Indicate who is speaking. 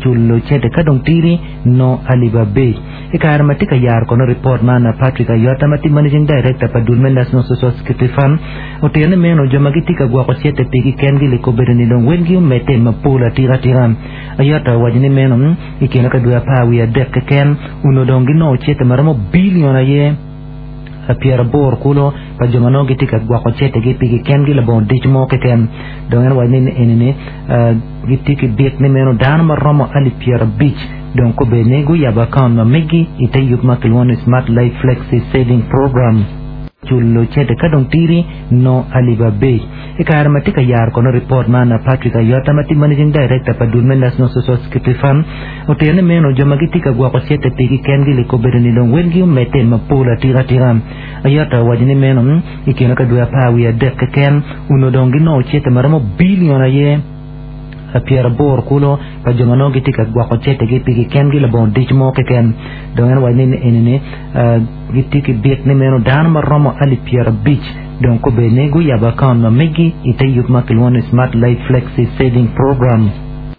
Speaker 1: chullo chete kadong tiri no alibabe ikar matika yar kono report mana Patrick Ayota mati managing director pa Dulmen National Social Security Fund otene meno jomagitika gwa ko chete pigi kengi liko bereni don wengi mete mapula tira Ayota wajini meno ikena kadua pawi ya dek ken unodongi no chete maramo billion ye Pierre Bor kulo pa jomano gitika gwa ko chete gi pigi kengi la bon ditmo ken dongen wajini enene gitiki bet ne meno dan maromo ali Pierre Beach donc ko be nego yaba kan ma megi itayub maklon smart life flexi saving program chullo chete kadong tiri no alibabe ikar matika yar kono report mana Patrick Ayota mati managing director pa Dulmen National Social Security Fund otene meno jomagitika gwa ko chete pigi kengi liko bereni don wengi mete mapula tira Ayota wajini meno ikena kadua pawi ya dek ken unodongi no chete maramo billion ye Pierre Bor kulo pa jomano gitika gwa ko chete gi pigi kengi la bon ditmo ken dongen wajini enene gitiki bet ne meno dan maromo ali Pierre Beach donc ko be nego yaba kan ma megi itayub maklon smart life flexi saving program